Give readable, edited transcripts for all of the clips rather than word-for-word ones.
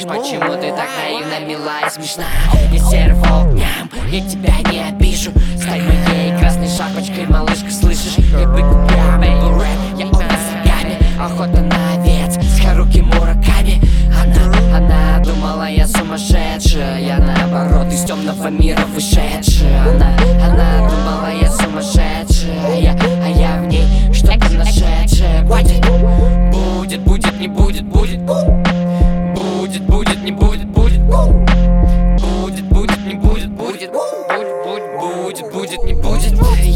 почему ты так наивна, мила и смешна? Я серый волк, ням, я тебя не обижу. Стань моей красной шапочкой, малышка, слышишь? Я быку прямо, рэп, я Сагами. Охота на овец с Харуки Мураками. Она думала, я сумасшедшая, я наоборот из темного мира вышедшая. Она думала, я сумасшедшая, а я в ней что-то нашедшее. Будет, будет, не будет, будет. Будет, будет, не будет, будет. Будет, будет, не будет, будет. Будет, будет, не будет.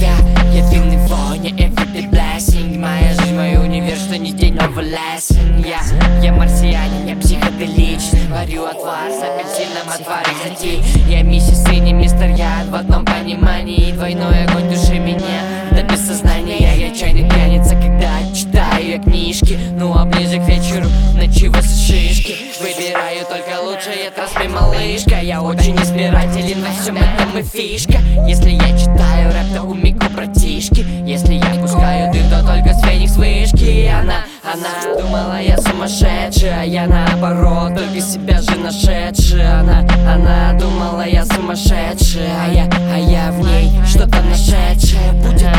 Я дымный воня, everyday blessing. Моя жизнь, мой универ, что не день, новый lesson. Я марсианин, я психоделичный. Варю отвар с апельсином, отвар экзотик. Я миссис и не мистер Яд в одном понимании. Двойной огонь души меня до бессознания. Я чайный пьяница, когда читаю я книжки. Ну а ближе к вечеру начиваются шишки. Выбираю только лучшее, трасми, малышка. Я очень избирателен, во всем этом и фишка. Если я читаю рэп, то у Мику братишки. Если я пускаю дым, то только с феникс вышки. Она думала, я сумасшедшая, я наоборот, только себя же нашедшая. Она думала, я сумасшедшая, а я в ней что-то нашедшее.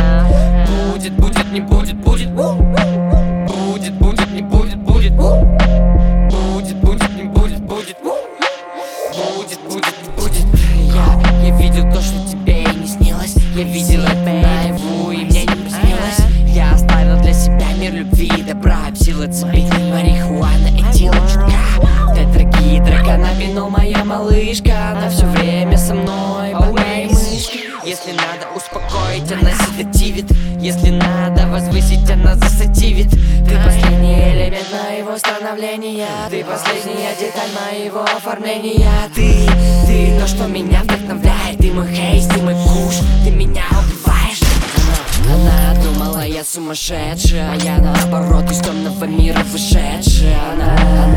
Будет, будет, не будет, будет. Будет, будет, не будет, будет. Будет, будет, не будет, будет. Будет, будет, не будет. Я видел то, что тебе и не снилось. Я видел это наяву, и мне не приснилось. Я оставил для себя мир любви и добра. Псилоцибин, марихуана, этилочка. Тетрагидра, каннабинол, моя малышка. Она все время со мной, под моей мышкой. Если надо успокоить, она седативит. Если надо возвысить, она засативит. Ты последний элемент моего становления. Ты последняя деталь моего оформления. Ты то, что меня вдохновляет. Ты мой хейс, ты мой куш. Ты меня убиваешь. Она думала, я сумасшедшая, а я наоборот из темного мира вышедшая. Она